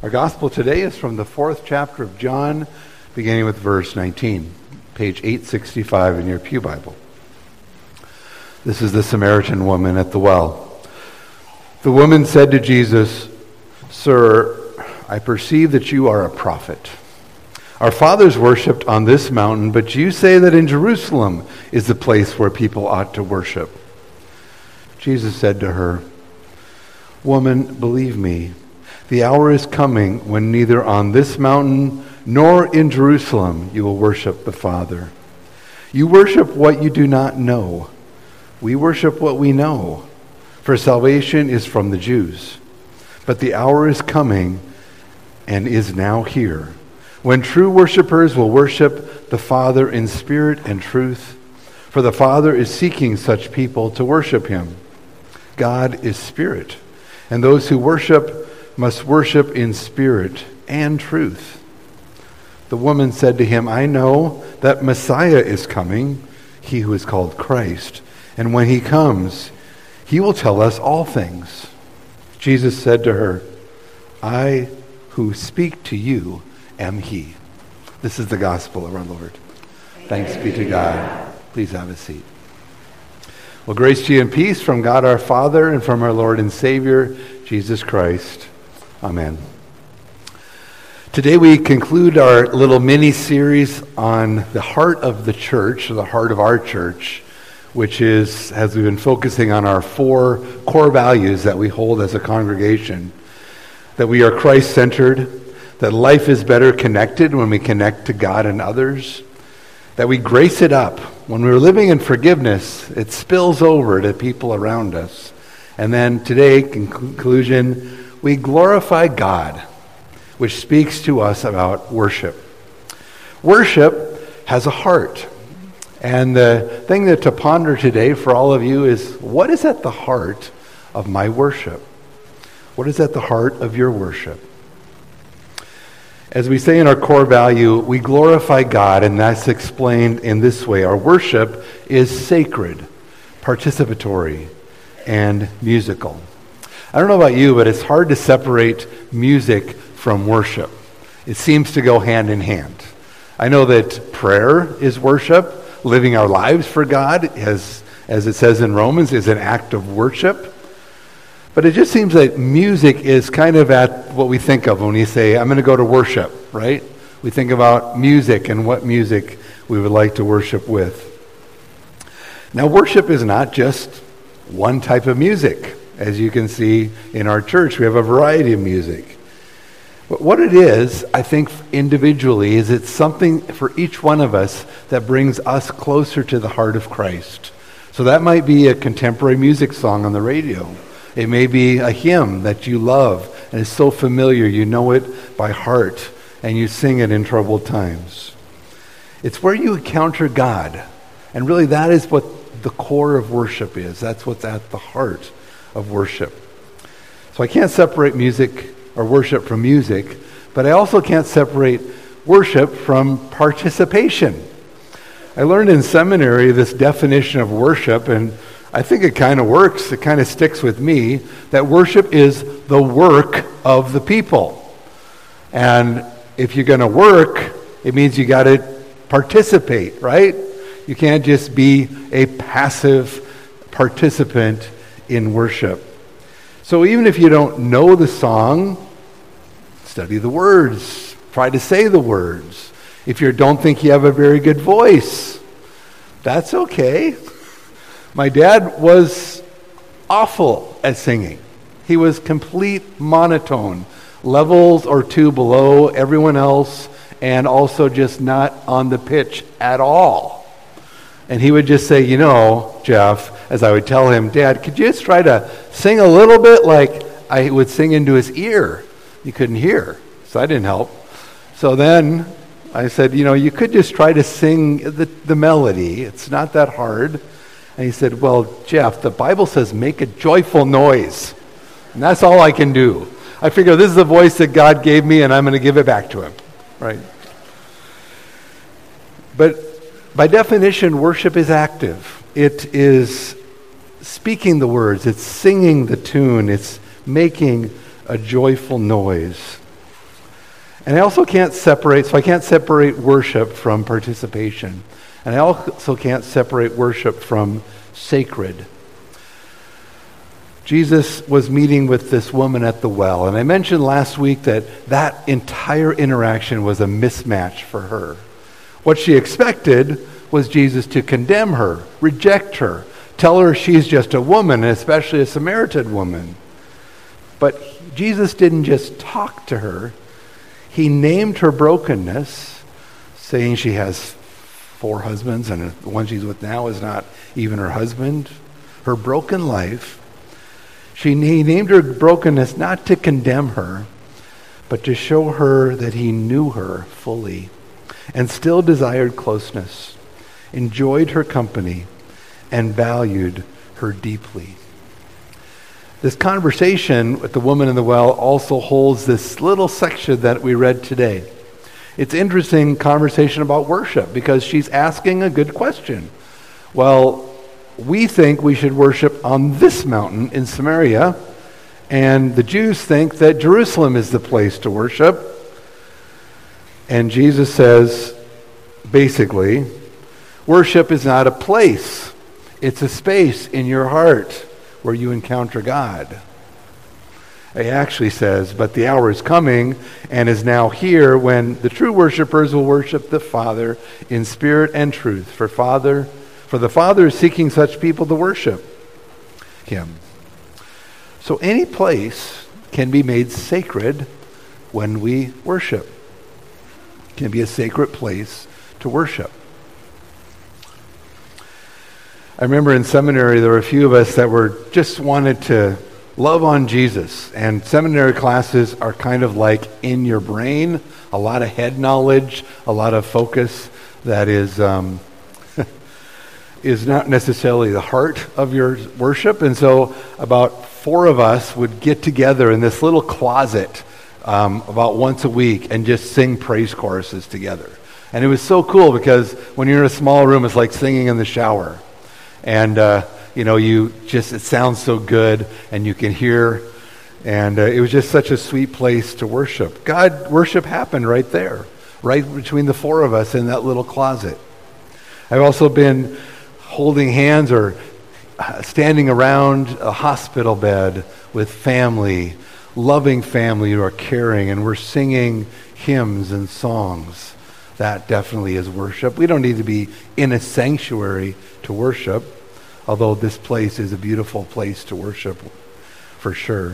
Our gospel today is from the 4th chapter of John, beginning with verse 19, page 865 in your Pew Bible. This is the Samaritan woman at the well. The woman said to Jesus, "Sir, I perceive that you are a prophet. Our fathers worshipped on this mountain, but you say that in Jerusalem is the place where people ought to worship." Jesus said to her, "Woman, believe me, the hour is coming when neither on this mountain nor in Jerusalem you will worship the Father. You worship what you do not know. We worship what we know, for salvation is from the Jews. But the hour is coming and is now here, when true worshipers will worship the Father in spirit and truth, for the Father is seeking such people to worship him. God is spirit, and those who worship must worship in spirit and truth." The woman said to him, "I know that Messiah is coming, he who is called Christ, and when he comes, he will tell us all things." Jesus said to her, "I who speak to you am he." This is the gospel of our Lord. Thanks be to God. Please have a seat. Well, grace to you and peace from God our Father and from our Lord and Savior, Jesus Christ. Amen. Today we conclude our little mini-series on the heart of the church, the heart of our church, which is, as we've been focusing on our 4 core values that we hold as a congregation, that we are Christ-centered, that life is better connected when we connect to God and others, that we grace it up. When we're living in forgiveness, it spills over to people around us. And then today, in conclusion, we glorify God, which speaks to us about worship. Worship has a heart. And the thing that to ponder today for all of you is, what is at the heart of my worship? What is at the heart of your worship? As we say in our core value, we glorify God, and that's explained in this way. Our worship is sacred, participatory, and musical. I don't know about you, but it's hard to separate music from worship. It seems to go hand in hand. I know that prayer is worship. Living our lives for God, as it says in Romans, is an act of worship. But it just seems like music is kind of at what we think of when we say, I'm going to go to worship, right? We think about music and what music we would like to worship with. Now, worship is not just one type of music. As you can see in our church, we have a variety of music. But what it is, I think individually, is it's something for each one of us that brings us closer to the heart of Christ. So that might be a contemporary music song on the radio. It may be a hymn that you love and is so familiar, you know it by heart, and you sing it in troubled times. It's where you encounter God. And really that is what the core of worship is. That's what's at the heart of worship. So I can't separate music or worship from music, but I also can't separate worship from participation. I learned in seminary this definition of worship, and I think it kind of works. It kind of sticks with me, that worship is the work of the people. And if you're going to work, it means you got to participate, right? You can't just be a passive participant in worship. So even if you don't know the song, study the words. Try to say the words. If you don't think you have a very good voice, that's okay. My dad was awful at singing. He was complete monotone, levels or 2 below everyone else, and also just not on the pitch at all. And he would just say, Jeff, as I would tell him, "Dad, could you just try to sing a little bit like I would sing into his ear?" He couldn't hear, so I didn't help. So then I said, you could just try to sing the melody. It's not that hard. And he said, "Well, Jeff, the Bible says make a joyful noise. And that's all I can do." I figure this is the voice that God gave me, and I'm going to give it back to him, right? But by definition, worship is active. It is speaking the words. It's singing the tune. It's making a joyful noise. And I can't separate worship from participation. And I also can't separate worship from sacred. Jesus was meeting with this woman at the well, and I mentioned last week that entire interaction was a mismatch for her. What she expected was Jesus to condemn her, reject her, tell her she's just a woman, and especially a Samaritan woman. But Jesus didn't just talk to her. He named her brokenness, saying she has 4 husbands, and the one she's with now is not even her husband. Her broken life. He named her brokenness not to condemn her, but to show her that he knew her fully and still desired closeness, enjoyed her company, and valued her deeply. This conversation with the woman in the well also holds this little section that we read today. It's interesting conversation about worship because she's asking a good question. Well, we think we should worship on this mountain in Samaria, and the Jews think that Jerusalem is the place to worship. And Jesus says, basically, worship is not a place. It's a space in your heart where you encounter God. He actually says, but the hour is coming and is now here when the true worshipers will worship the Father in spirit and truth. For the Father is seeking such people to worship him. So any place can be made sacred when we worship. It can be a sacred place to worship. I remember in seminary there were a few of us that just wanted to love on Jesus. And seminary classes are kind of like in your brain, a lot of head knowledge, a lot of focus that is not necessarily the heart of your worship. And so about 4 of us would get together in this little closet about once a week and just sing praise choruses together. And it was so cool because when you're in a small room, it's like singing in the shower. And, it sounds so good and you can hear. And it was just such a sweet place to worship. Worship happened right there, right between the 4 of us in that little closet. I've also been holding hands or standing around a hospital bed with family, loving family who are caring, and we're singing hymns and songs. That definitely is worship. We don't need to be in a sanctuary to worship, although this place is a beautiful place to worship for sure.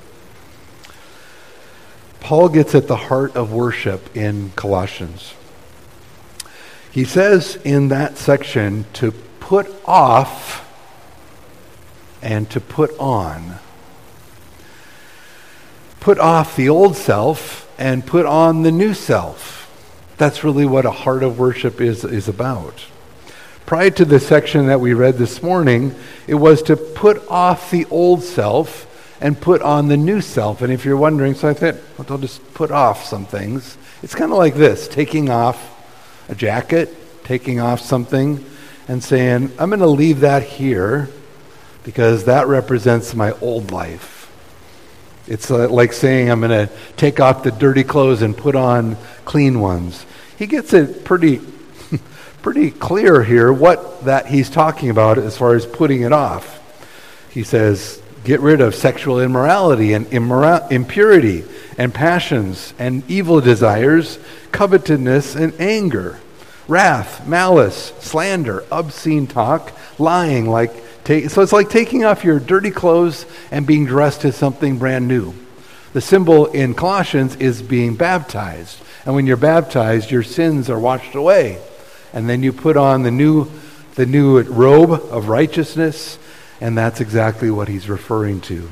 Paul gets at the heart of worship in Colossians. He says in that section to put off and to put on. Put off the old self and put on the new self. That's really what a heart of worship is about. Prior to the section that we read this morning, it was to put off the old self and put on the new self. And if you're wondering, so I thought, well, I'll just put off some things. It's kind of like this, taking off a jacket, taking off something, and saying, I'm going to leave that here because that represents my old life. It's like saying I'm going to take off the dirty clothes and put on clean ones. He gets it pretty clear here what that he's talking about as far as putting it off. He says, get rid of sexual immorality and impurity and passions and evil desires, covetousness and anger, wrath, malice, slander, obscene talk, lying. So it's like taking off your dirty clothes and being dressed as something brand new. The symbol in Colossians is being baptized. And when you're baptized, your sins are washed away. And then you put on the new robe of righteousness, and that's exactly what he's referring to.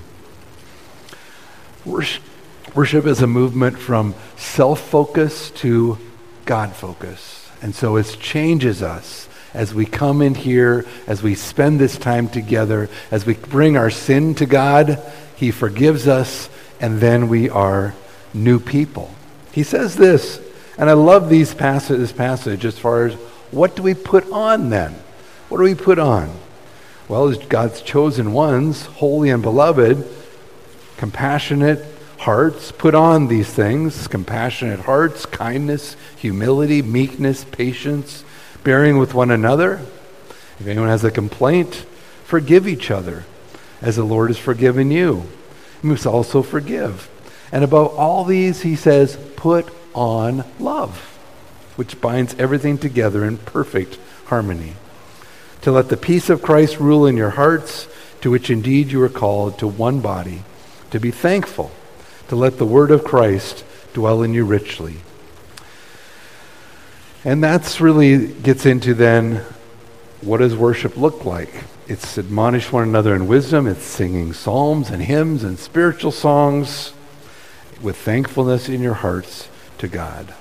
Worship is a movement from self-focus to God-focus. And so it changes us as we come in here, as we spend this time together, as we bring our sin to God, he forgives us, and then we are new people. He says this, and I love this passage as far as what do we put on then? What do we put on? Well, as God's chosen ones, holy and beloved, compassionate, hearts, put on these things: compassionate hearts, kindness, humility, meekness, patience, bearing with one another. If anyone has a complaint, forgive each other, as the Lord has forgiven you. You must also forgive. And above all these, he says, put on love, which binds everything together in perfect harmony. To let the peace of Christ rule in your hearts, to which indeed you are called, to one body, to be thankful, to let the word of Christ dwell in you richly. And that's really gets into then, what does worship look like? It's admonish one another in wisdom. It's singing psalms and hymns and spiritual songs with thankfulness in your hearts to God.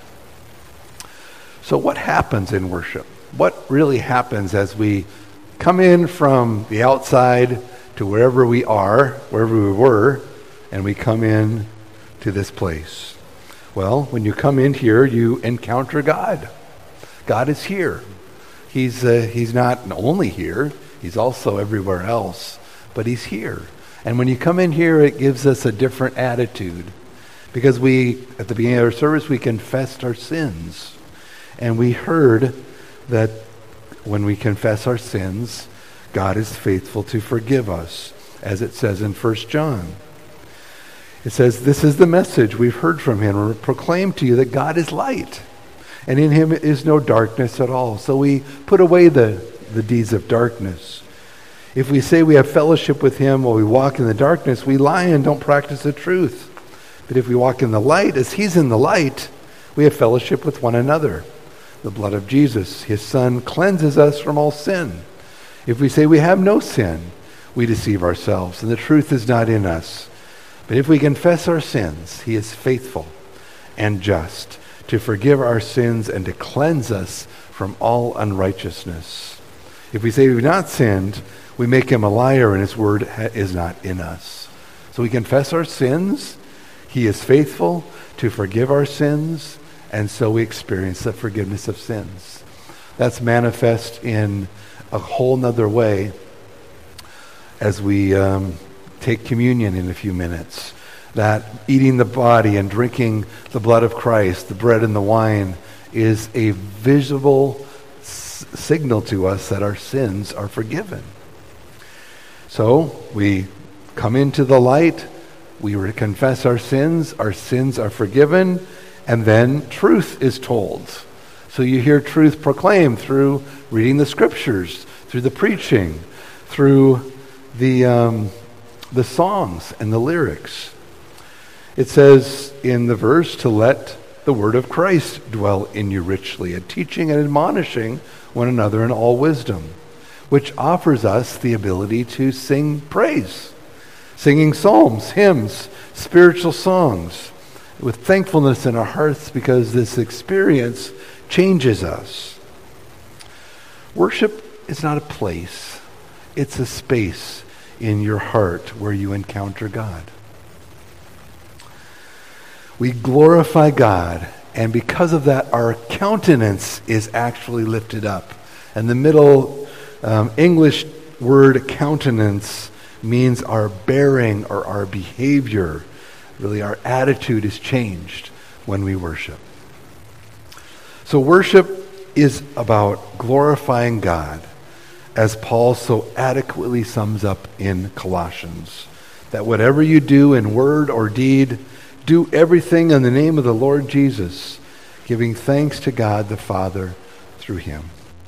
So what happens in worship? What really happens as we come in from the outside to wherever we are, wherever we were, and we come in to this place? Well, when you come in here, you encounter God. God is here. He's not only here, he's also everywhere else, but he's here. And when you come in here, it gives us a different attitude, because we, at the beginning of our service, we confessed our sins. And we heard that when we confess our sins, God is faithful to forgive us, as it says in 1 John. It says, this is the message we've heard from him, and proclaim to you that God is light, and in him is no darkness at all. So we put away the deeds of darkness. If we say we have fellowship with him while we walk in the darkness, we lie and don't practice the truth. But if we walk in the light, as he's in the light, we have fellowship with one another. The blood of Jesus, his Son, cleanses us from all sin. If we say we have no sin, we deceive ourselves, and the truth is not in us. But if we confess our sins, he is faithful and just to forgive our sins and to cleanse us from all unrighteousness. If we say we've not sinned, we make him a liar, and his word is not in us. So we confess our sins. He is faithful to forgive our sins, and so we experience the forgiveness of sins. That's manifest in a whole nother way as we take communion in a few minutes. That eating the body and drinking the blood of Christ, the bread and the wine, is a visible signal to us that our sins are forgiven. So we come into the light, we confess our sins are forgiven, and then truth is told. So you hear truth proclaimed through reading the scriptures, through the preaching, through the songs and the lyrics. It says in the verse to let the word of Christ dwell in you richly, a teaching and admonishing one another in all wisdom, which offers us the ability to sing praise, singing psalms, hymns, spiritual songs, with thankfulness in our hearts, because this experience changes us. Worship is not a place, it's a space in your heart where you encounter God. We glorify God, and because of that, our countenance is actually lifted up. And the middle English word countenance means our bearing or our behavior. Really, our attitude is changed when we worship. So worship is about glorifying God, as Paul so adequately sums up in Colossians, that whatever you do in word or deed, do everything in the name of the Lord Jesus, giving thanks to God the Father through him.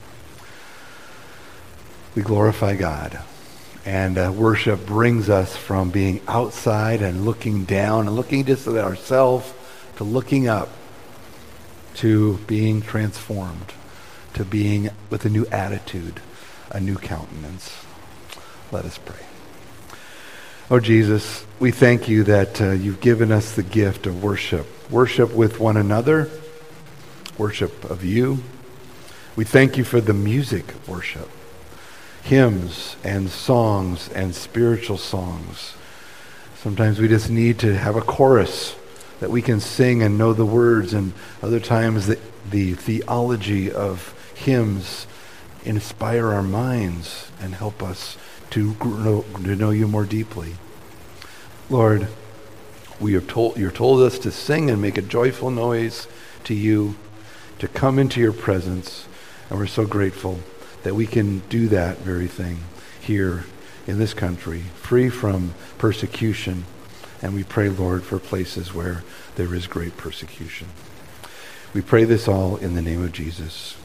We glorify God. And worship brings us from being outside and looking down and looking just at ourselves to looking up, to being transformed, to being with a new attitude, a new countenance. Let us pray. Oh, Jesus, we thank you that you've given us the gift of worship. Worship with one another, worship of you. We thank you for the music of worship, hymns and songs and spiritual songs. Sometimes we just need to have a chorus that we can sing and know the words, and other times the theology of hymns inspire our minds and help us to know you more deeply. Lord, you're told us to sing and make a joyful noise to you, to come into your presence. And we're so grateful that we can do that very thing here in this country, free from persecution. And we pray, Lord, for places where there is great persecution. We pray this all in the name of Jesus.